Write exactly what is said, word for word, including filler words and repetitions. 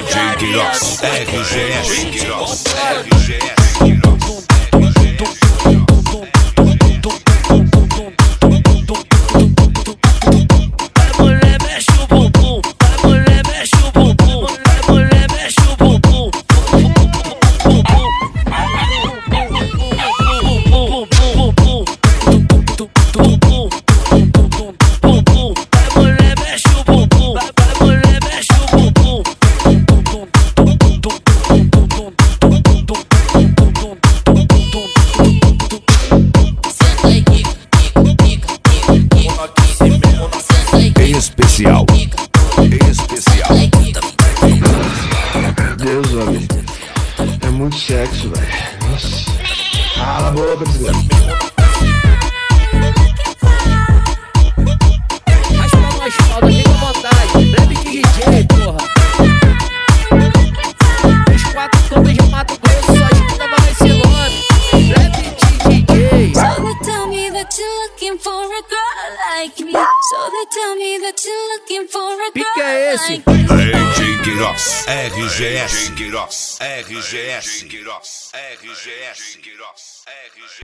J Queiroz, R G S, Queiroz, R G S, Queiroz. Especial, especial. Deus, homem. É muito sexo, velho. Nossa. Cala a boca, desgraça. As palmas faltam, fica à vontade. Breve de D J, porra. Os quatro cantos de Mato Grosso, só escuta mais esse nome. Breve de D J. So they tell me that you're looking for a girl like me. So they tell me that you're looking for a girl Que é esse? like me. R J Queiroz, R G S, Queiroz, R G S, Queiroz, R G S, Queiroz, R G S.